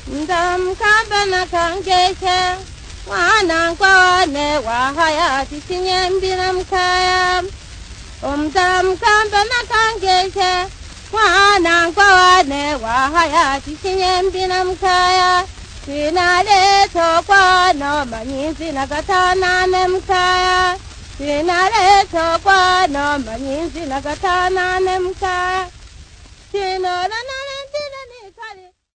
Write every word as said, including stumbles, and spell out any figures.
Ndamkamba na kangesha wana kwane wahaya tisinyembira mkaya. Ndamkamba na kangesha wana kwane wahaya tisinyembira mkaya. Sinale tokwano manyinzi nakatana ne mkaya. Sinale tokwano manyinzi nakatana ne mkaya. Sinale